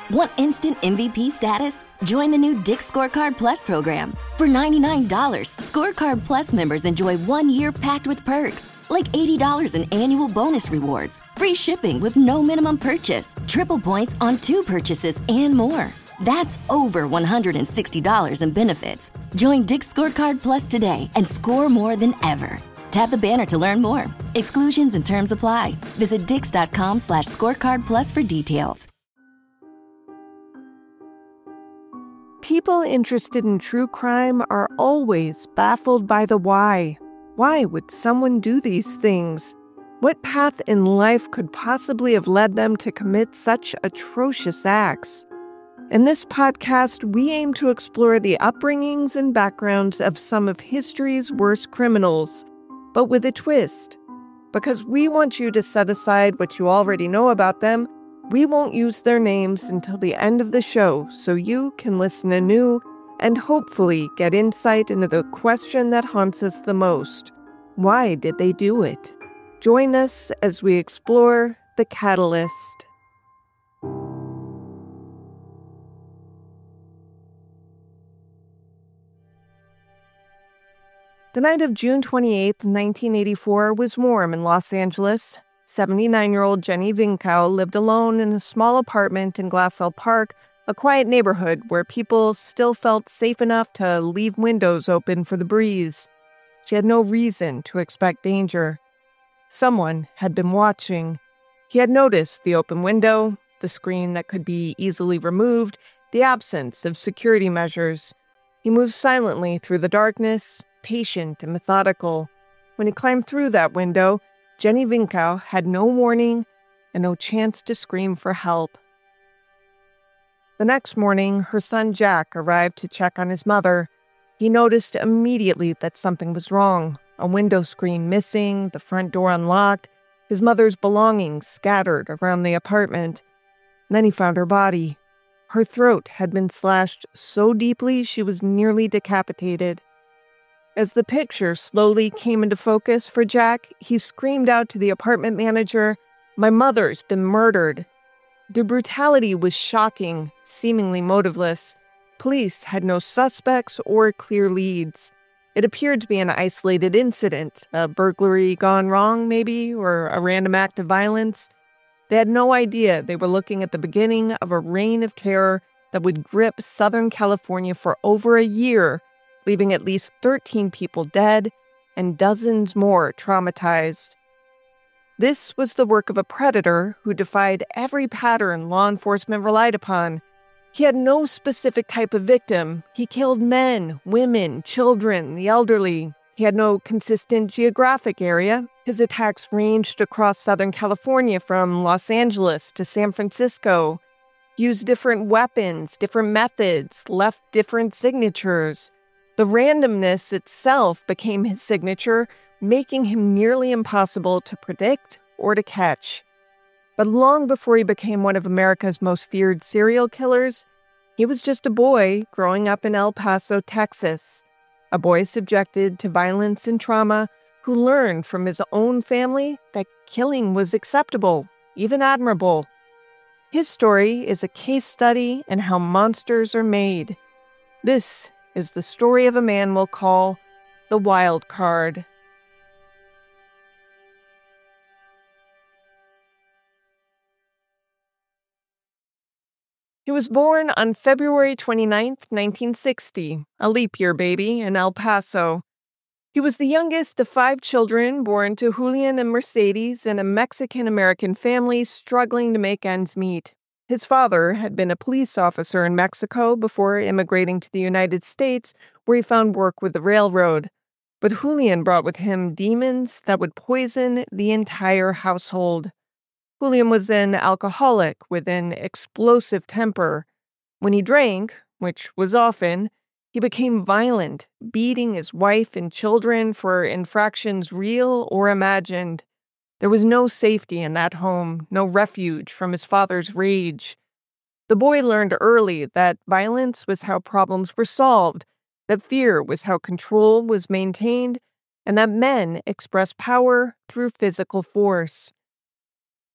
Want instant MVP status? Join the new Dick's Scorecard Plus program. For $99, Scorecard Plus members enjoy 1 year packed with perks, like $80 in annual bonus rewards, free shipping with no minimum purchase, triple points on 2 purchases, and more. That's over $160 in benefits. Join Dick's Scorecard Plus today and score more than ever. Tap the banner to learn more. Exclusions and terms apply. Visit dix.com/scorecardplus for details. People interested in true crime are always baffled by the why. Why would someone do these things? What path in life could possibly have led them to commit such atrocious acts? In this podcast, we aim to explore the upbringings and backgrounds of some of history's worst criminals, but with a twist. Because we want you to set aside what you already know about them, we won't use their names until the end of the show so you can listen anew and hopefully get insight into the question that haunts us the most. Why did they do it? Join us as we explore the catalyst. The night of June 28, 1984 was warm in Los Angeles. 79-year-old Jenny Vinkow lived alone in a small apartment in Glassell Park, a quiet neighborhood where people still felt safe enough to leave windows open for the breeze. She had no reason to expect danger. Someone had been watching. He had noticed the open window, the screen that could be easily removed, the absence of security measures. He moved silently through the darkness, patient and methodical. When he climbed through that window, Jenny Vinkow had no warning and no chance to scream for help. The next morning, her son Jack arrived to check on his mother. He noticed immediately that something was wrong. A window screen missing, the front door unlocked, his mother's belongings scattered around the apartment. Then he found her body. Her throat had been slashed so deeply she was nearly decapitated. As the picture slowly came into focus for Jack, he screamed out to the apartment manager, "My mother's been murdered." The brutality was shocking, seemingly motiveless. Police had no suspects or clear leads. It appeared to be an isolated incident, a burglary gone wrong maybe, or a random act of violence. They had no idea they were looking at the beginning of a reign of terror that would grip Southern California for over a year, leaving at least 13 people dead and dozens more traumatized. This was the work of a predator who defied every pattern law enforcement relied upon. He had no specific type of victim. He killed men, women, children, the elderly. He had no consistent geographic area. His attacks ranged across Southern California from Los Angeles to San Francisco. He used different weapons, different methods, left different signatures. The randomness itself became his signature, making him nearly impossible to predict or to catch. But long before he became one of America's most feared serial killers, he was just a boy growing up in El Paso, Texas. A boy subjected to violence and trauma who learned from his own family that killing was acceptable, even admirable. His story is a case study in how monsters are made. This is the story of a man we'll call the Wild Card. He was born on February 29, 1960, a leap year baby in El Paso. He was the youngest of 5 children born to Julian and Mercedes in a Mexican-American family struggling to make ends meet. His father had been a police officer in Mexico before immigrating to the United States, where he found work with the railroad. But Julian brought with him demons that would poison the entire household. Julian was an alcoholic with an explosive temper. When he drank, which was often, he became violent, beating his wife and children for infractions real or imagined. There was no safety in that home, no refuge from his father's rage. The boy learned early that violence was how problems were solved, that fear was how control was maintained, and that men expressed power through physical force.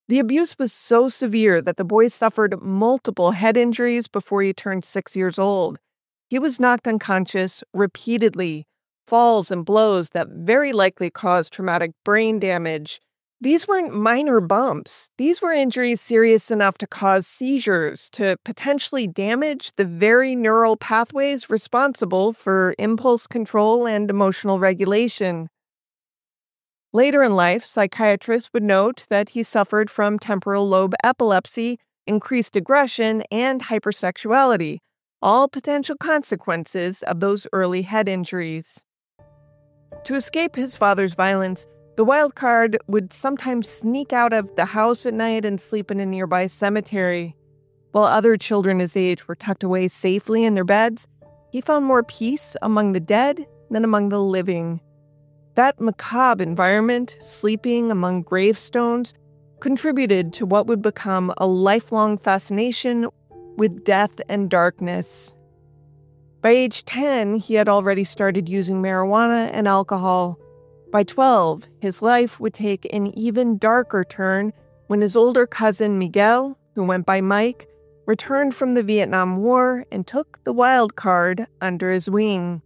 The abuse was so severe that the boy suffered multiple head injuries before he turned 6 years old. He was knocked unconscious repeatedly, falls and blows that very likely caused traumatic brain damage. These weren't minor bumps. These were injuries serious enough to cause seizures, to potentially damage the very neural pathways responsible for impulse control and emotional regulation. Later in life, psychiatrists would note that he suffered from temporal lobe epilepsy, increased aggression, and hypersexuality, all potential consequences of those early head injuries. To escape his father's violence, the wild card would sometimes sneak out of the house at night and sleep in a nearby cemetery. While other children his age were tucked away safely in their beds, he found more peace among the dead than among the living. That macabre environment, sleeping among gravestones, contributed to what would become a lifelong fascination with death and darkness. By age 10, he had already started using marijuana and alcohol. By 12, his life would take an even darker turn when his older cousin Miguel, who went by Mike, returned from the Vietnam War and took the wild card under his wing.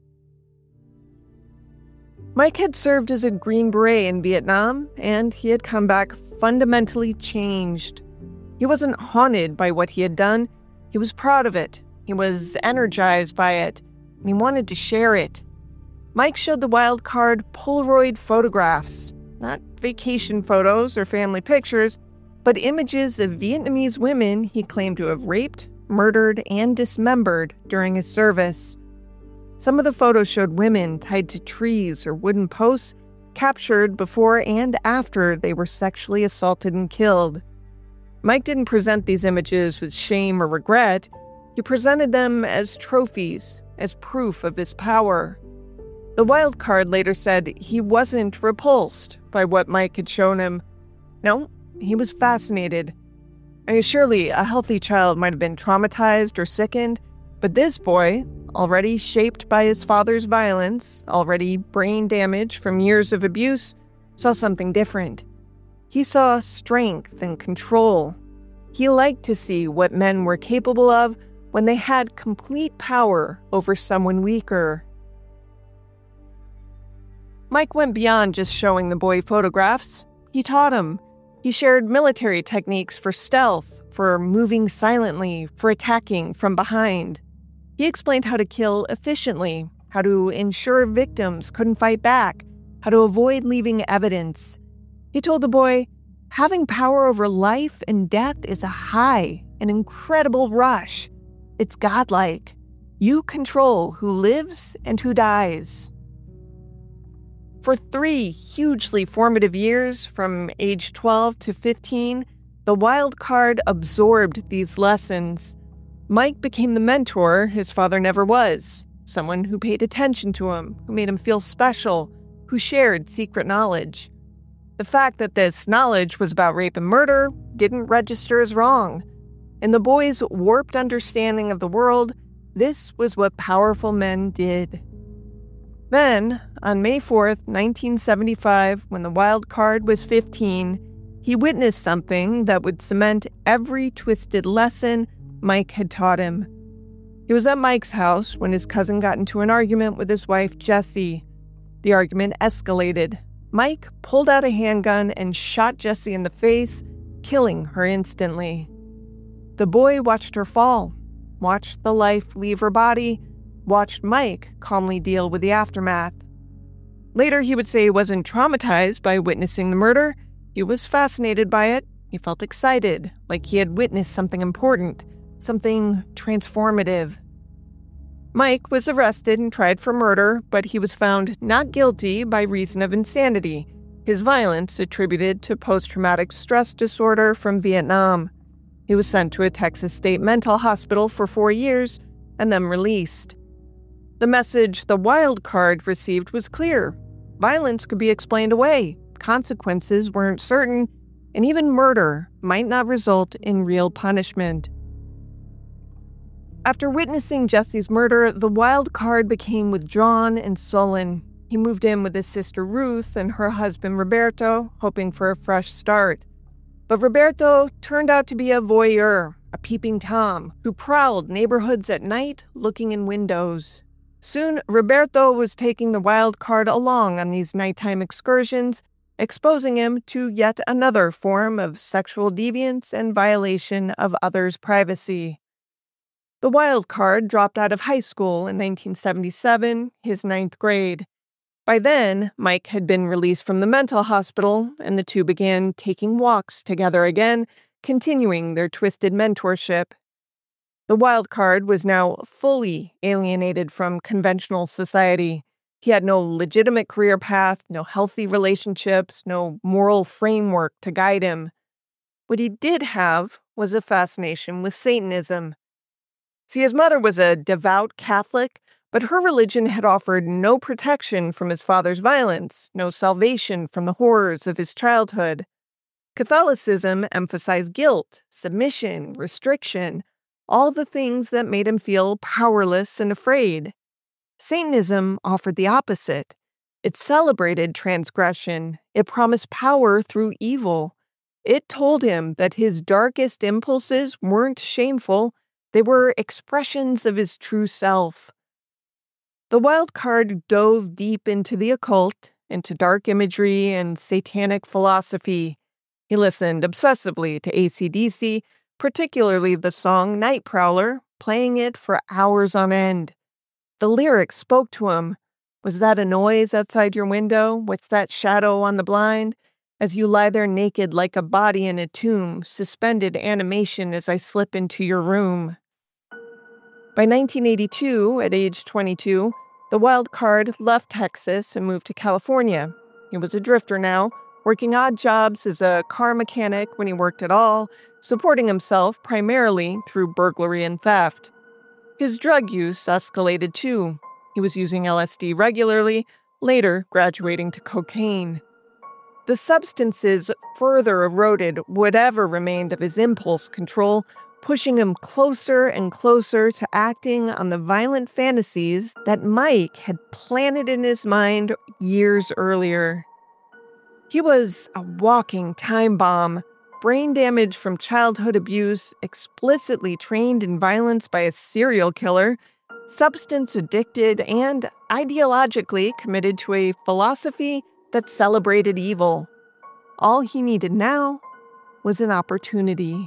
Mike had served as a Green Beret in Vietnam, and he had come back fundamentally changed. He wasn't haunted by what he had done. He was proud of it. He was energized by it, and he wanted to share it. Mike showed the wild card Polaroid photographs, not vacation photos or family pictures, but images of Vietnamese women he claimed to have raped, murdered, and dismembered during his service. Some of the photos showed women tied to trees or wooden posts, captured before and after they were sexually assaulted and killed. Mike didn't present these images with shame or regret. He presented them as trophies, as proof of his power. The wild card later said he wasn't repulsed by what Mike had shown him. No, he was fascinated. Surely a healthy child might have been traumatized or sickened, but this boy, already shaped by his father's violence, already brain damaged from years of abuse, saw something different. He saw strength and control. He liked to see what men were capable of when they had complete power over someone weaker. Mike went beyond just showing the boy photographs. He taught him. He shared military techniques for stealth, for moving silently, for attacking from behind. He explained how to kill efficiently, how to ensure victims couldn't fight back, how to avoid leaving evidence. He told the boy, having power over life and death is a high, an incredible rush. It's godlike. You control who lives and who dies. For 3 hugely formative years, from age 12 to 15, the wild card absorbed these lessons. Mike became the mentor his father never was, someone who paid attention to him, who made him feel special, who shared secret knowledge. The fact that this knowledge was about rape and murder didn't register as wrong. In the boy's warped understanding of the world, this was what powerful men did. Then, on May 4th, 1975, when the wild card was 15, he witnessed something that would cement every twisted lesson Mike had taught him. He was at Mike's house when his cousin got into an argument with his wife, Jessie. The argument escalated. Mike pulled out a handgun and shot Jessie in the face, killing her instantly. The boy watched her fall, watched the life leave her body, watched Mike calmly deal with the aftermath. Later, he would say he wasn't traumatized by witnessing the murder. He was fascinated by it. He felt excited, like he had witnessed something important, something transformative. Mike was arrested and tried for murder, but he was found not guilty by reason of insanity, his violence attributed to post-traumatic stress disorder from Vietnam. He was sent to a Texas state mental hospital for 4 years and then released. The message the wild card received was clear. Violence could be explained away, consequences weren't certain, and even murder might not result in real punishment. After witnessing Jessie's murder, the wild card became withdrawn and sullen. He moved in with his sister Ruth and her husband Roberto, hoping for a fresh start. But Roberto turned out to be a voyeur, a peeping Tom, who prowled neighborhoods at night looking in windows. Soon, Roberto was taking the wild card along on these nighttime excursions, exposing him to yet another form of sexual deviance and violation of others' privacy. The wild card dropped out of high school in 1977, his 9th grade. By then, Mike had been released from the mental hospital, and the two began taking walks together again, continuing their twisted mentorship. The wild card was now fully alienated from conventional society. He had no legitimate career path, no healthy relationships, no moral framework to guide him. What he did have was a fascination with Satanism. See, his mother was a devout Catholic, but her religion had offered no protection from his father's violence, no salvation from the horrors of his childhood. Catholicism emphasized guilt, submission, restriction, all the things that made him feel powerless and afraid. Satanism offered the opposite. It celebrated transgression. It promised power through evil. It told him that his darkest impulses weren't shameful. They were expressions of his true self. The wild card dove deep into the occult, into dark imagery and satanic philosophy. He listened obsessively to AC/DC, particularly the song Night Prowler, playing it for hours on end. The lyrics spoke to him. Was that a noise outside your window? What's that shadow on the blind? As you lie there naked like a body in a tomb, suspended animation as I slip into your room. By 1982, at age 22, the wild card left Texas and moved to California. He was a drifter now, working odd jobs as a car mechanic when he worked at all, supporting himself primarily through burglary and theft. His drug use escalated too. He was using LSD regularly, later graduating to cocaine. The substances further eroded whatever remained of his impulse control, pushing him closer and closer to acting on the violent fantasies that Mike had planted in his mind years earlier. He was a walking time bomb, brain damage from childhood abuse, explicitly trained in violence by a serial killer, substance addicted, and ideologically committed to a philosophy that celebrated evil. All he needed now was an opportunity.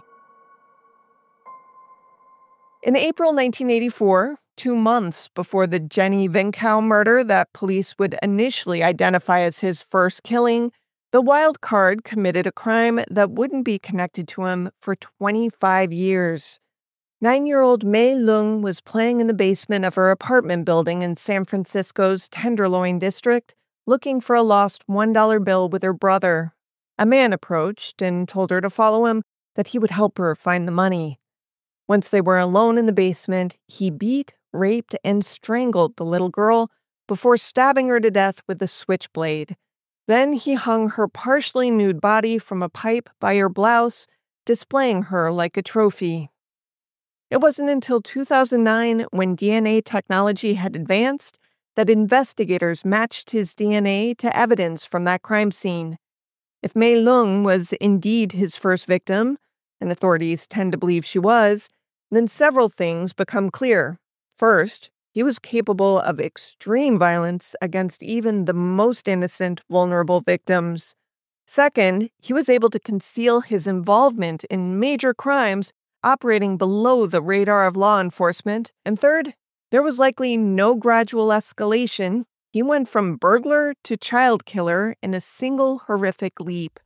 In April 1984, 2 months before the Jenny Vinkow murder that police would initially identify as his first killing, the wild card committed a crime that wouldn't be connected to him for 25 years. 9-year-old Mei Lung was playing in the basement of her apartment building in San Francisco's Tenderloin district, looking for a lost $1 bill with her brother. A man approached and told her to follow him, that he would help her find the money. Once they were alone in the basement, he beat, raped, and strangled the little girl before stabbing her to death with a switchblade. Then he hung her partially nude body from a pipe by her blouse, displaying her like a trophy. It wasn't until 2009, when DNA technology had advanced, that investigators matched his DNA to evidence from that crime scene. If Mei Lung was indeed his first victim, and authorities tend to believe she was, then several things become clear. First, he was capable of extreme violence against even the most innocent, vulnerable victims. Second, he was able to conceal his involvement in major crimes, operating below the radar of law enforcement. And third, there was likely no gradual escalation. He went from burglar to child killer in a single horrific leap.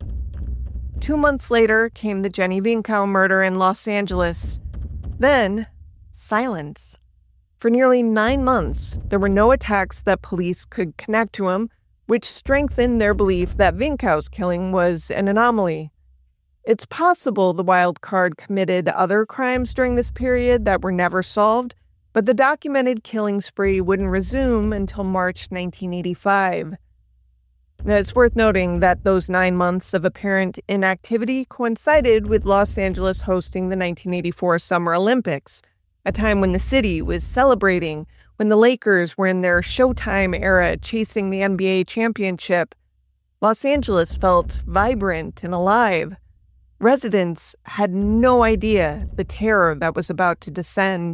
2 months later came the Jenny Vinkow murder in Los Angeles. Then, silence. For nearly 9 months, there were no attacks that police could connect to him, which strengthened their belief that Vinkow's killing was an anomaly. It's possible the wild card committed other crimes during this period that were never solved, but the documented killing spree wouldn't resume until March 1985. Now, it's worth noting that those 9 months of apparent inactivity coincided with Los Angeles hosting the 1984 Summer Olympics, a time when the city was celebrating, when the Lakers were in their Showtime era chasing the NBA championship. Los Angeles felt vibrant and alive. Residents had no idea the terror that was about to descend.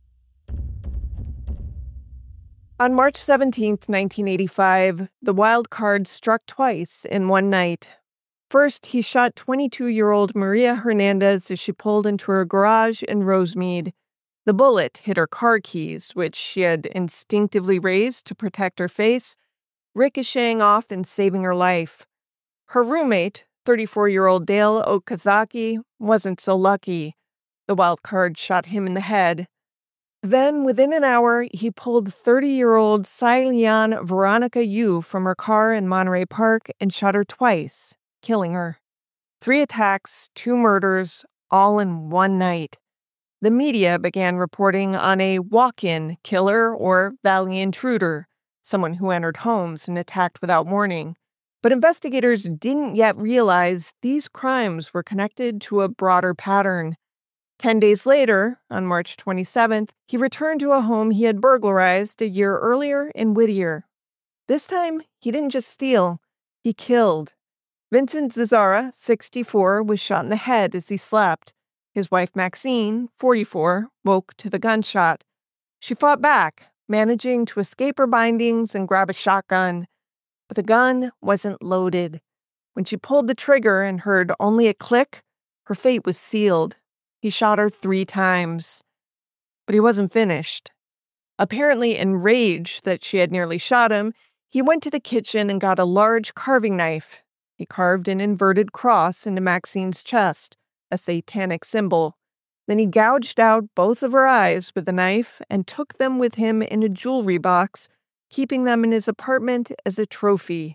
On March 17, 1985, the wild card struck twice in one night. First, he shot 22-year-old Maria Hernandez as she pulled into her garage in Rosemead. The bullet hit her car keys, which she had instinctively raised to protect her face, ricocheting off and saving her life. Her roommate, 34-year-old Dale Okazaki, wasn't so lucky. The wild card shot him in the head. Then, within an hour, he pulled 30-year-old Sai-Lian Veronica Yu from her car in Monterey Park and shot her twice, killing her. 3 attacks, 2 murders, all in one night. The media began reporting on a walk-in killer or valley intruder, someone who entered homes and attacked without warning. But investigators didn't yet realize these crimes were connected to a broader pattern. 10 days later, on March 27th, he returned to a home he had burglarized a year earlier in Whittier. This time, he didn't just steal, he killed. Vincent Zazzara, 64, was shot in the head as he slept. His wife Maxine, 44, woke to the gunshot. She fought back, managing to escape her bindings and grab a shotgun. But the gun wasn't loaded. When she pulled the trigger and heard only a click, her fate was sealed. He shot her 3 times. But he wasn't finished. Apparently enraged that she had nearly shot him, he went to the kitchen and got a large carving knife. He carved an inverted cross into Maxine's chest, a satanic symbol. Then he gouged out both of her eyes with the knife and took them with him in a jewelry box, keeping them in his apartment as a trophy.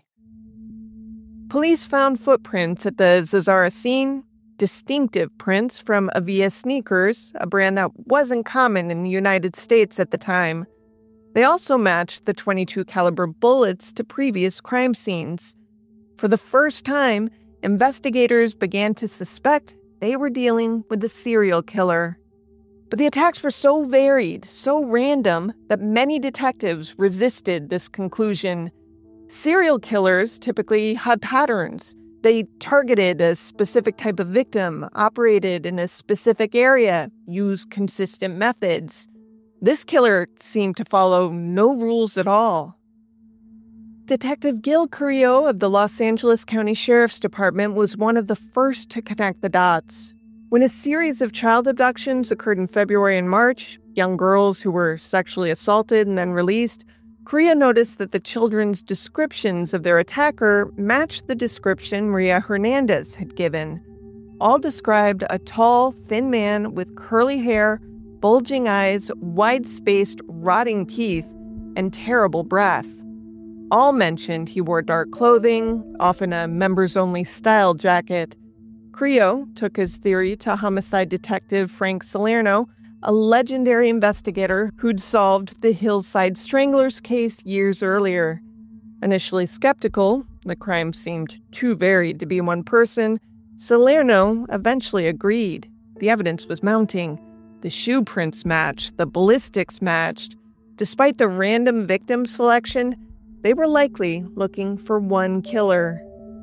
Police found footprints at the Zazzara scene, distinctive prints from Avia sneakers, a brand that wasn't common in the United States at the time. They also matched the .22 caliber bullets to previous crime scenes. For the first time, investigators began to suspect they were dealing with a serial killer. But the attacks were so varied, so random, that many detectives resisted this conclusion. Serial killers typically had patterns. They targeted a specific type of victim, operated in a specific area, used consistent methods. This killer seemed to follow no rules at all. Detective Gil Carrillo of the Los Angeles County Sheriff's Department was one of the first to connect the dots. When a series of child abductions occurred in February and March, young girls who were sexually assaulted and then released, Carrillo noticed that the children's descriptions of their attacker matched the description Maria Hernandez had given. All described a tall, thin man with curly hair, bulging eyes, wide-spaced, rotting teeth, and terrible breath. All mentioned he wore dark clothing, often a members-only style jacket. Carrillo took his theory to homicide detective Frank Salerno, a legendary investigator who'd solved the Hillside Stranglers case years earlier. Initially skeptical, the crime seemed too varied to be one person, Salerno eventually agreed. The evidence was mounting. The shoe prints matched, the ballistics matched. Despite the random victim selection, they were likely looking for one killer.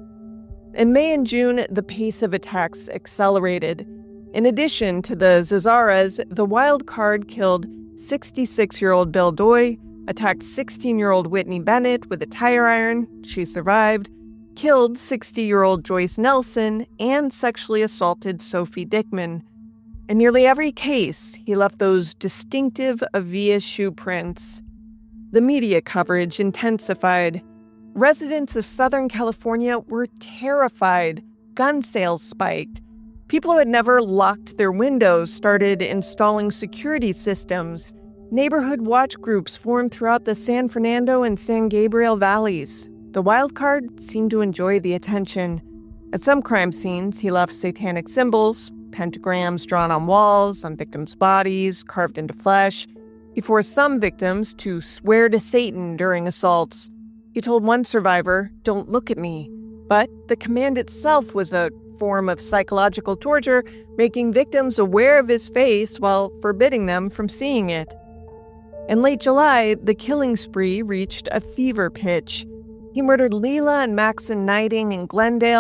In May and June, the pace of attacks accelerated. In addition to the Zazzaras, the wild card killed 66-year-old Bill Doy, attacked 16-year-old Whitney Bennett with a tire iron, she survived, killed 60-year-old Joyce Nelson, and sexually assaulted Sophie Dickman. In nearly every case, he left those distinctive Avia shoe prints. The media coverage intensified. Residents of Southern California were terrified. Gun sales spiked. People who had never locked their windows started installing security systems. Neighborhood watch groups formed throughout the San Fernando and San Gabriel valleys. The wild card seemed to enjoy the attention. At some crime scenes, he left satanic symbols, pentagrams drawn on walls, on victims' bodies, carved into flesh. He forced some victims to swear to Satan during assaults. He told one survivor, "Don't look at me." But the command itself was a form of psychological torture, making victims aware of his face while forbidding them from seeing it. In late July, the killing spree reached a fever pitch. He murdered Leela and Maxon Knighting in Glendale,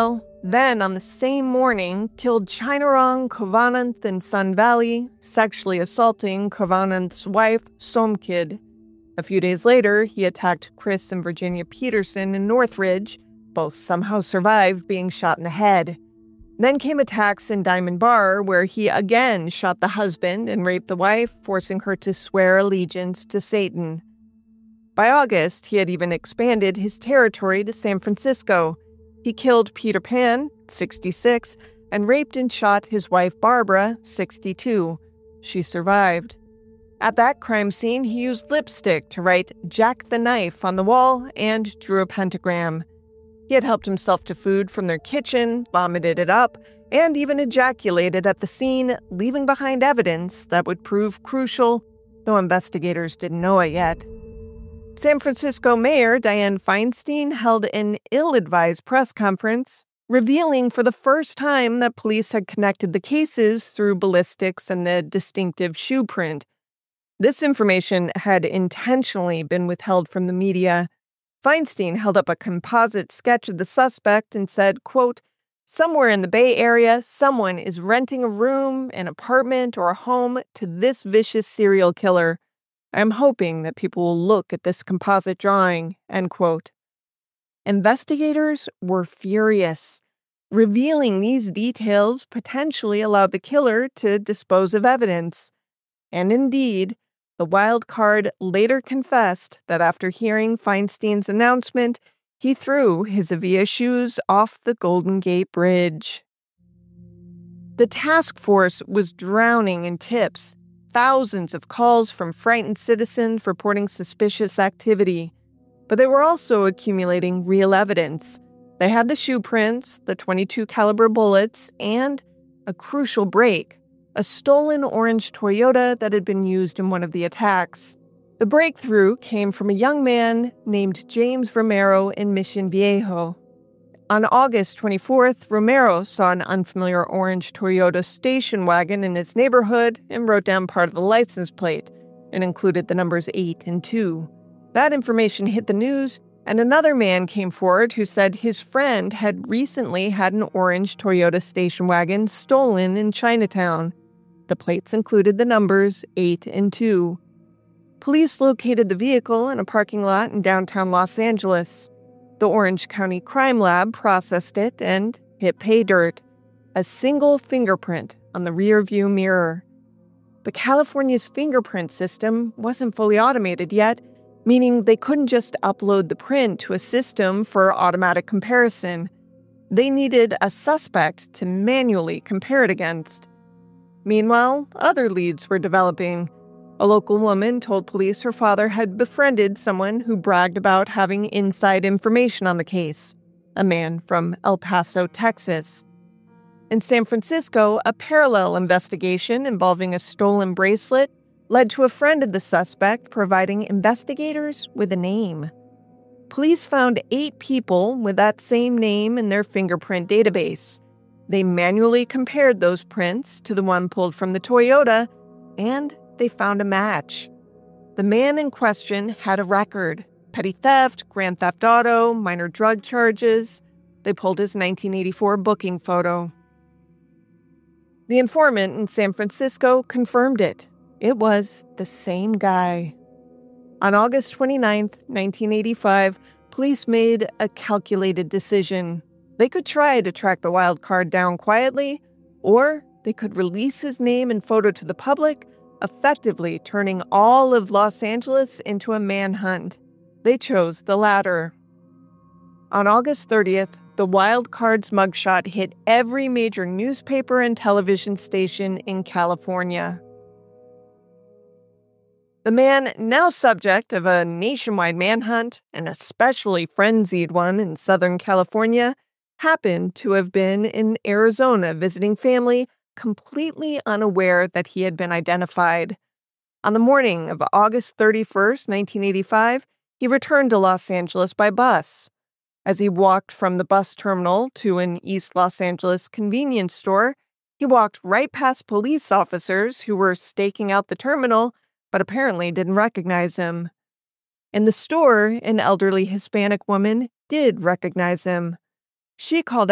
Then, on the same morning, killed Chainarong Kovananth in Sun Valley, sexually assaulting Kovananth's wife, Somkid. A few days later, he attacked Chris and Virginia Peterson in Northridge. Both somehow survived being shot in the head. Then came attacks in Diamond Bar, where he again shot the husband and raped the wife, forcing her to swear allegiance to Satan. By August, he had even expanded his territory to San Francisco. He killed Peter Pan, 66, and raped and shot his wife Barbara, 62. She survived. At that crime scene, he used lipstick to write Jack the Knife on the wall and drew a pentagram. He had helped himself to food from their kitchen, vomited it up, and even ejaculated at the scene, leaving behind evidence that would prove crucial, though investigators didn't know it yet. San Francisco Mayor Dianne Feinstein held an ill-advised press conference, revealing for the first time that police had connected the cases through ballistics and the distinctive shoe print. This information had intentionally been withheld from the media. Feinstein held up a composite sketch of the suspect and said, quote, "Somewhere in the Bay Area, someone is renting a room, an apartment, or a home to this vicious serial killer. I'm hoping that people will look at this composite drawing," end quote. Investigators were furious. Revealing these details potentially allowed the killer to dispose of evidence. And indeed, the wild card later confessed that after hearing Feinstein's announcement, he threw his Avia shoes off the Golden Gate Bridge. The task force was drowning in tips. Thousands of calls from frightened citizens reporting suspicious activity. But they were also accumulating real evidence. They had the shoe prints, the .22 caliber bullets, and a crucial break, a stolen orange Toyota that had been used in one of the attacks. The breakthrough came from a young man named James Romero in Mission Viejo. On August 24th, Romero saw an unfamiliar orange Toyota station wagon in his neighborhood and wrote down part of the license plate. It included the numbers 8 and 2. That information hit the news, and another man came forward who said his friend had recently had an orange Toyota station wagon stolen in Chinatown. The plates included the numbers 8 and 2. Police located the vehicle in a parking lot in downtown Los Angeles. The Orange County Crime Lab processed it and hit pay dirt, a single fingerprint on the rearview mirror. But California's fingerprint system wasn't fully automated yet, meaning they couldn't just upload the print to a system for automatic comparison. They needed a suspect to manually compare it against. Meanwhile, other leads were developing. A local woman told police her father had befriended someone who bragged about having inside information on the case, a man from El Paso, Texas. In San Francisco, a parallel investigation involving a stolen bracelet led to a friend of the suspect providing investigators with a name. Police found 8 people with that same name in their fingerprint database. They manually compared those prints to the one pulled from the Toyota, and they found a match. The man in question had a record: petty theft, grand theft auto, minor drug charges. They pulled his 1984 booking photo. The informant in San Francisco confirmed it. It was the same guy. On August 29, 1985, police made a calculated decision. They could try to track the wild card down quietly, or they could release his name and photo to the public, effectively turning all of Los Angeles into a manhunt. They chose the latter. On August 30th, the wild card's mugshot hit every major newspaper and television station in California. The man, now subject of a nationwide manhunt, an especially frenzied one in Southern California, happened to have been in Arizona visiting family, completely unaware that he had been identified. On the morning of August 31st, 1985, he returned to Los Angeles by bus. As he walked from the bus terminal to an East Los Angeles convenience store, he walked right past police officers who were staking out the terminal, but apparently didn't recognize him. In the store, an elderly Hispanic woman did recognize him. She called out,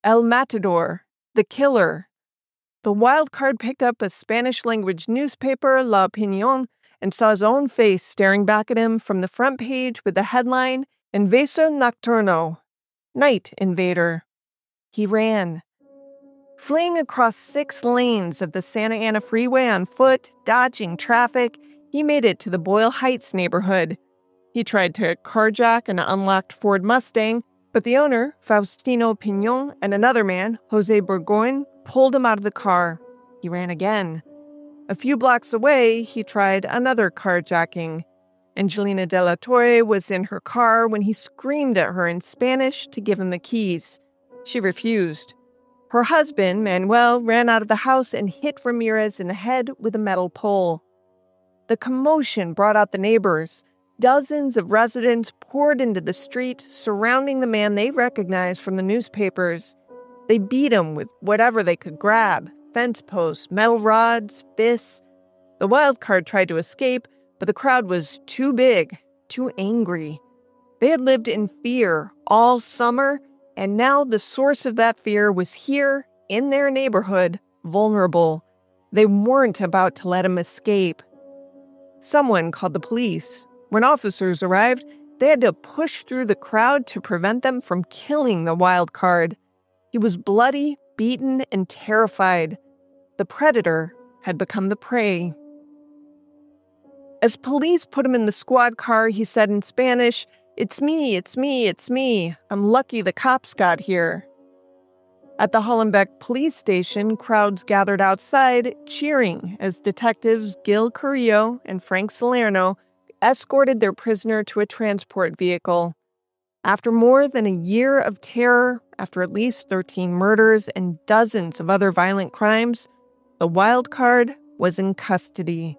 El Matador, the killer. The wild card picked up a Spanish-language newspaper, La Opinión, and saw his own face staring back at him from the front page with the headline, Invasor Nocturno, Night Invader. He ran. Fleeing across 6 lanes of the Santa Ana Freeway on foot, dodging traffic, he made it to the Boyle Heights neighborhood. He tried to carjack an unlocked Ford Mustang, but the owner, Faustino Piñon, and another man, Jose Burgoyne, pulled him out of the car. He ran again. A few blocks away, he tried another carjacking. Angelina de la Torre was in her car when he screamed at her in Spanish to give him the keys. She refused. Her husband, Manuel, ran out of the house and hit Ramirez in the head with a metal pole. The commotion brought out the neighbors. Dozens of residents poured into the street, surrounding the man they recognized from the newspapers. They beat him with whatever they could grab, fence posts, metal rods, fists. The wild card tried to escape, but the crowd was too big, too angry. They had lived in fear all summer, and now the source of that fear was here, in their neighborhood, vulnerable. They weren't about to let him escape. Someone called the police. When officers arrived, they had to push through the crowd to prevent them from killing the wild card. He was bloody, beaten, and terrified. The predator had become the prey. As police put him in the squad car, he said in Spanish, "It's me, it's me, it's me. I'm lucky the cops got here." At the Hollenbeck police station, crowds gathered outside, cheering as detectives Gil Carrillo and Frank Salerno escorted their prisoner to a transport vehicle. After more than a year of terror, after at least 13 murders and dozens of other violent crimes, the wild card was in custody.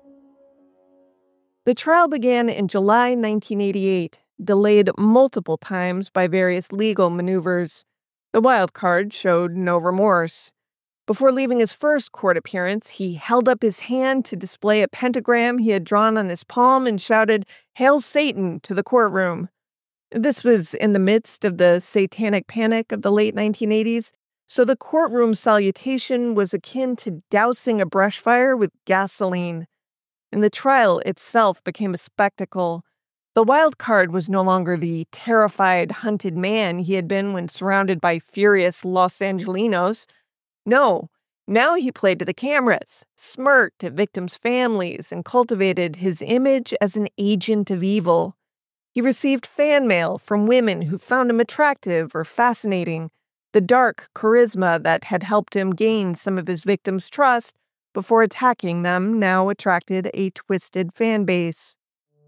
The trial began in July 1988, delayed multiple times by various legal maneuvers. The wild card showed no remorse. Before leaving his first court appearance, he held up his hand to display a pentagram he had drawn on his palm and shouted, "Hail Satan," to the courtroom. This was in the midst of the satanic panic of the late 1980s, so the courtroom salutation was akin to dousing a brush fire with gasoline. And the trial itself became a spectacle. The wild card was no longer the terrified, hunted man he had been when surrounded by furious Los Angelinos. No, now he played to the cameras, smirked at victims' families, and cultivated his image as an agent of evil. He received fan mail from women who found him attractive or fascinating, the dark charisma that had helped him gain some of his victims' trust before attacking them now attracted a twisted fan base.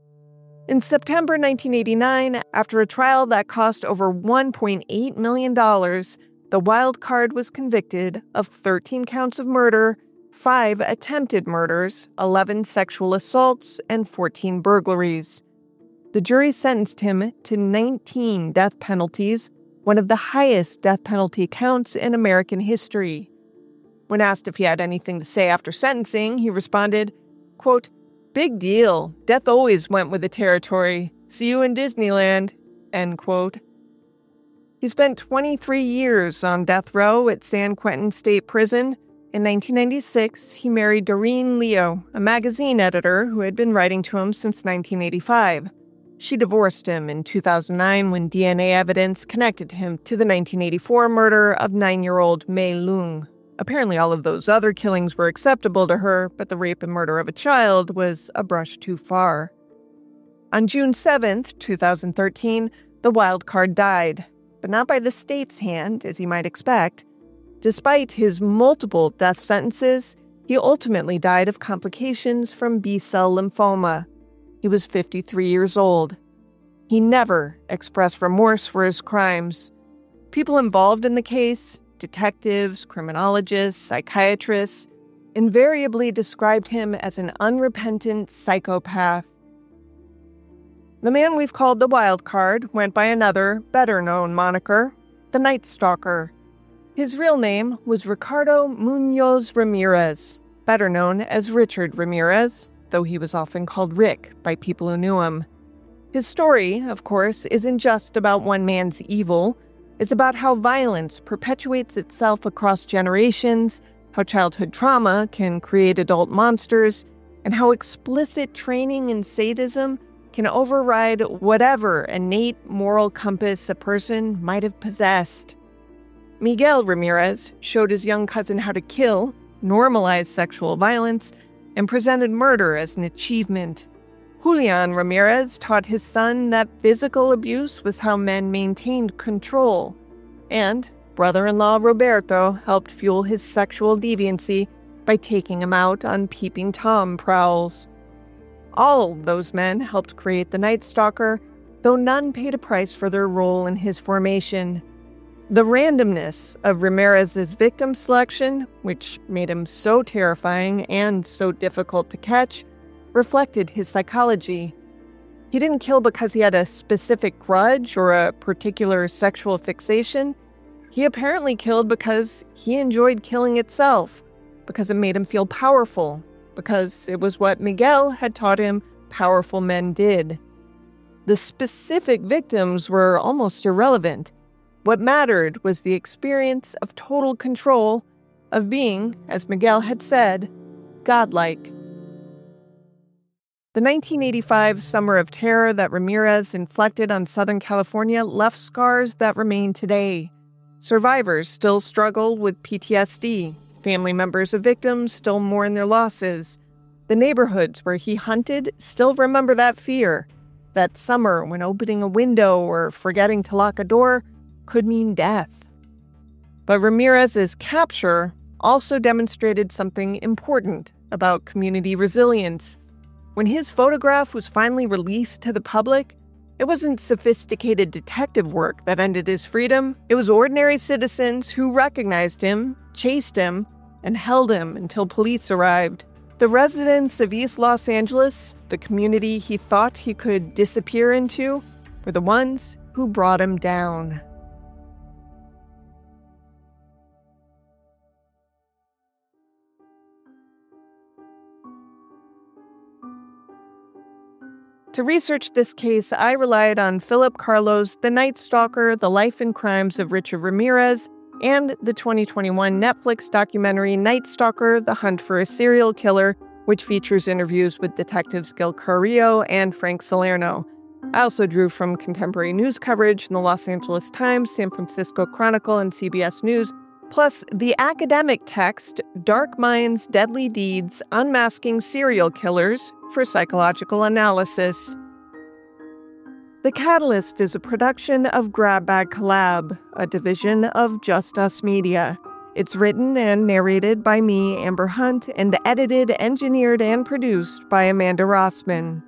In September 1989, after a trial that cost over $1.8 million, the wild card was convicted of 13 counts of murder, 5 attempted murders, 11 sexual assaults, and 14 burglaries. The jury sentenced him to 19 death penalties, one of the highest death penalty counts in American history. When asked if he had anything to say after sentencing, he responded, quote, "Big deal. Death always went with the territory. See you in Disneyland," end quote. He spent 23 years on death row at San Quentin State Prison. In 1996, he married Doreen Leo, a magazine editor who had been writing to him since 1985. She divorced him in 2009 when DNA evidence connected him to the 1984 murder of 9-year-old Mei Lung. Apparently all of those other killings were acceptable to her, but the rape and murder of a child was a brush too far. On June 7th, 2013, the wild card died, but not by the state's hand, as you might expect. Despite his multiple death sentences, he ultimately died of complications from B-cell lymphoma. He was 53 years old. He never expressed remorse for his crimes. People involved in the case, detectives, criminologists, psychiatrists, invariably described him as an unrepentant psychopath. The man we've called the wild card went by another, better-known moniker, the Night Stalker. His real name was Ricardo Munoz Ramirez, better known as Richard Ramirez, though he was often called Rick by people who knew him. His story, of course, isn't just about one man's evil. is about how violence perpetuates itself across generations, how childhood trauma can create adult monsters, and how explicit training in sadism can override whatever innate moral compass a person might have possessed. Miguel Ramirez showed his young cousin how to kill, normalize sexual violence, and presented murder as an achievement. Julian Ramirez taught his son that physical abuse was how men maintained control, and brother-in-law Roberto helped fuel his sexual deviancy by taking him out on Peeping Tom prowls. All those men helped create the Night Stalker, though none paid a price for their role in his formation. The randomness of Ramirez's victim selection, which made him so terrifying and so difficult to catch, reflected his psychology. He didn't kill because he had a specific grudge or a particular sexual fixation. He apparently killed because he enjoyed killing itself, because it made him feel powerful, because it was what Miguel had taught him powerful men did. The specific victims were almost irrelevant. What mattered was the experience of total control, of being, as Miguel had said, godlike. The 1985 Summer of Terror that Ramirez inflicted on Southern California left scars that remain today. Survivors still struggle with PTSD. Family members of victims still mourn their losses. The neighborhoods where he hunted still remember that fear. That summer when opening a window or forgetting to lock a door could mean death. But Ramirez's capture also demonstrated something important about community resilience. When his photograph was finally released to the public, it wasn't sophisticated detective work that ended his freedom. It was ordinary citizens who recognized him, chased him, and held him until police arrived. The residents of East Los Angeles, the community he thought he could disappear into, were the ones who brought him down. To research this case, I relied on Philip Carlo's The Night Stalker, The Life and Crimes of Richard Ramirez, and the 2021 Netflix documentary Night Stalker, The Hunt for a Serial Killer, which features interviews with detectives Gil Carrillo and Frank Salerno. I also drew from contemporary news coverage in the Los Angeles Times, San Francisco Chronicle, and CBS News, plus the academic text Dark Minds, Deadly Deeds, Unmasking Serial Killers for Psychological Analysis. The Catalyst is a production of Grab Bag Collab, a division of Just Us Media. It's written and narrated by me, Amber Hunt, and edited, engineered, and produced by Amanda Rossman.